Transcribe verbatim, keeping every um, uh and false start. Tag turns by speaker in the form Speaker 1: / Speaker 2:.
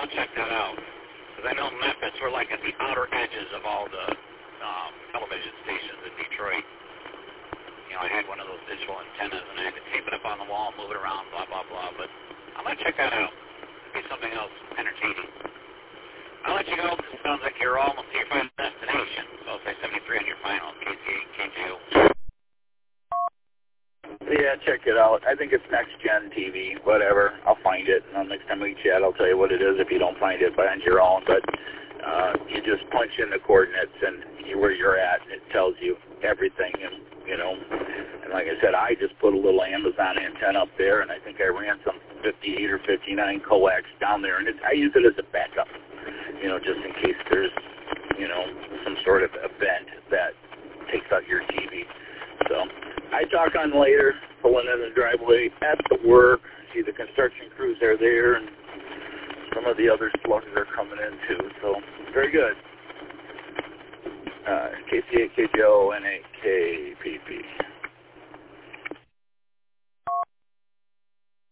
Speaker 1: I'll check that out. Because I know Memphis, we're like at the outer edges of all the um, television stations in Detroit. You know, I had one of those digital antennas, and I had to tape it up on the wall, move it around, blah, blah, blah. But I'm going to check that out. It'll be something else entertaining. I'll let you go. It sounds like you're almost to your final destination. So I'll say seventy-three on your final, K C eight, K J O.
Speaker 2: Yeah, check it out. I think it's Next Gen T V, whatever. I'll find it. And next time we chat, I'll tell you what it is if you don't find it on your own. But uh, you just punch in the coordinates and you, where you're at, and it tells you everything. And, you know, and like I said, I just put a little Amazon antenna up there, and I think I ran some fifty-eight or fifty-nine coax down there. And it's, I use it as a backup, you know, just in case there's, you know, some sort of event that takes out your T V. So I talk on later, pulling in the driveway at the work. See the construction crews are there, and some of the other slugs are coming in too. So very good. Uh, K C A K J O N A K P P.